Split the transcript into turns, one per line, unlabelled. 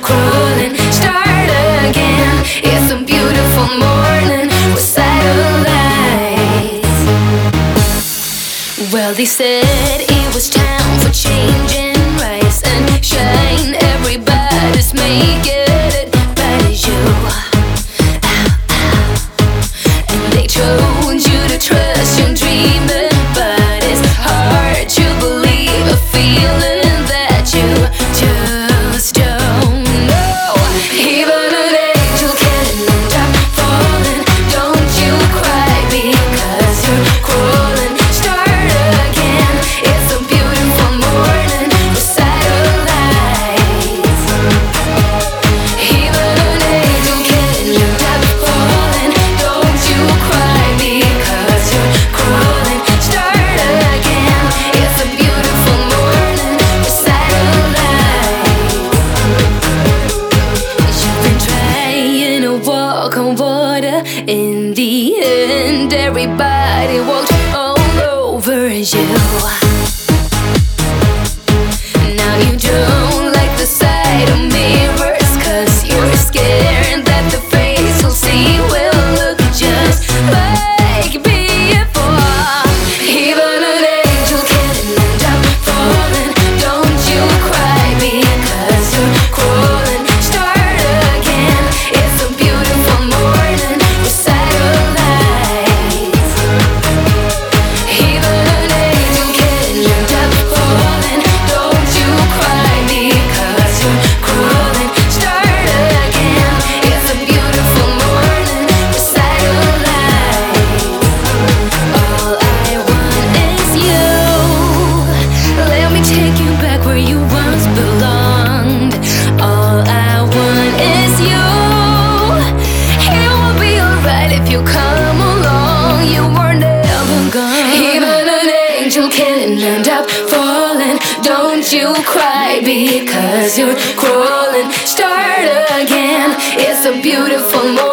crawling, start again. It's a beautiful morning with satellites. Well, they said it was time for change and rise and shine. Everybody's making it, but it's you. And they told you to trust your dreaming, but it's hard to believe a feeling that you just don't know. Even an angel can end up falling. Don't you cry because you're crawling. Start again. It's a beautiful morning with satellites. Even an angel can end up falling. Don't you cry because you're crawling. Start again. It's a beautiful morning with satellites. You've been trying to walk on water. In the end, everybody walked all over you. Now you don't like the sight of mirrors, 'cause you're scared that the face you'll see will look just like before. Even an angel can end up falling. Don't you cry because you're crawling. Start again. It's a beautiful morning with satellites. Even an angel can end up falling. Don't you cry because you're crawling. Start again. It's a beautiful morning with satellites. All I want is you. Let me take you back where you once belonged. All I want is you. It will be alright if you come along. You were never gone. Even an angel can end up falling. Don't you cry because you're crawling. Start again. It's a beautiful morning.